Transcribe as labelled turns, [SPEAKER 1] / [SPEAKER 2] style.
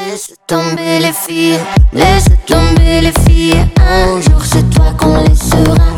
[SPEAKER 1] Laisse tomber les filles, laisse tomber les filles. Un jour c'est toi qu'on laissera.